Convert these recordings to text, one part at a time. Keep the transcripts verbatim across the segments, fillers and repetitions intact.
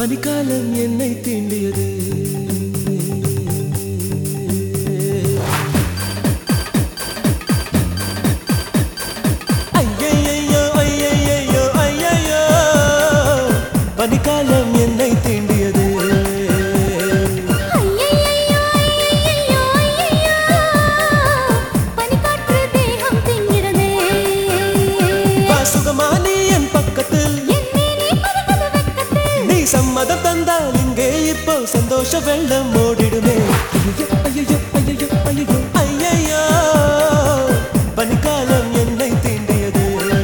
பனிக்காலம் என்னை தீண்டியது. ஐயையோ ஐயையோ ஐயையோ பனிக்காலம் என்னை தீண்டியது. சம்மதம் தந்தால் இங்கே இப்போ சந்தோஷ வெள்ளம் ஓடிடுமே. ஐயோ ஐயோ ஐயோ ஐயோ பனிக்காலம் என்னை தீண்டியது.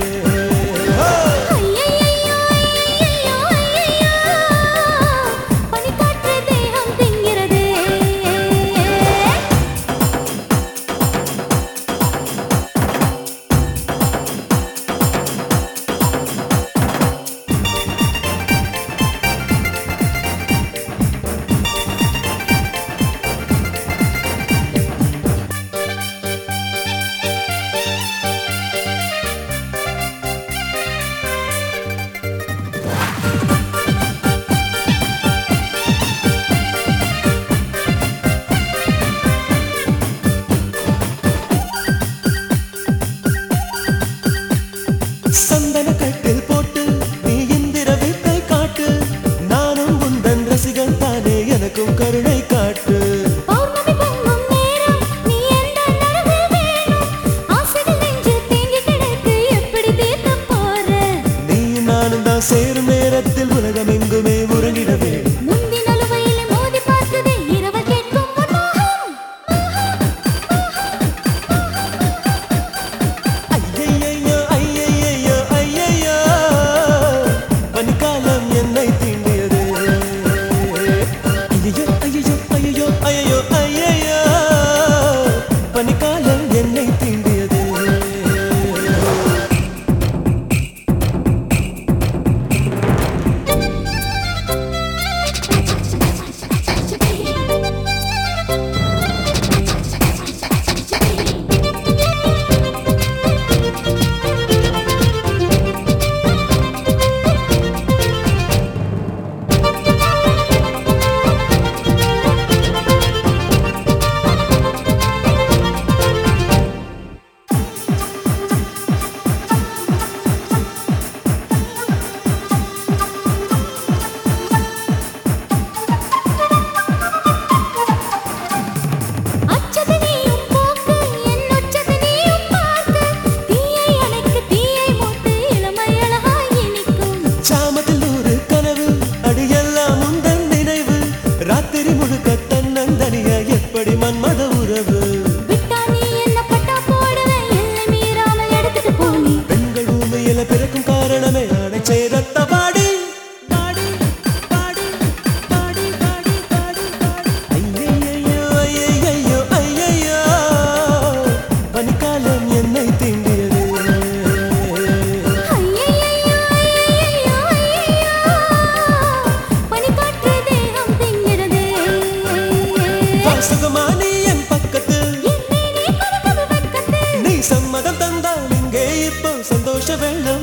சந்தன கட்டில் போட்டு நீ இந்திர வித்தை காட்டு, நானும் உந்தன் ரசிகன் தானே, எனக்கும் கருணை காட்டு. நீ நானும் தான் சேரும் நேரத்தில் உலகம் எங்குமே உறங்கிடவே. பனிக்காலம் என்னை தீண்டியது. சாமத்தில் ஒரு கனவு அடியெல்லாம் உந்தன் நினைவு, ராத்திரி முழுக்க தன்னந்தனியா எப்படி மன்மத உறவு. பெண்கள் ஊமையில பிறக்கும் காரணமே ஆடை சேரத்த பாடி பாடி பாடி பாடி பாடி பாடி ஐயையோ ஐயையோ ஐயையோ பனிக்காலம் என்னை தீண்டியது. சுகமானி என் பக்கத்து, நீ சம்மதம் தந்தால் இங்கே இப்போ சந்தோஷ வெள்ளம்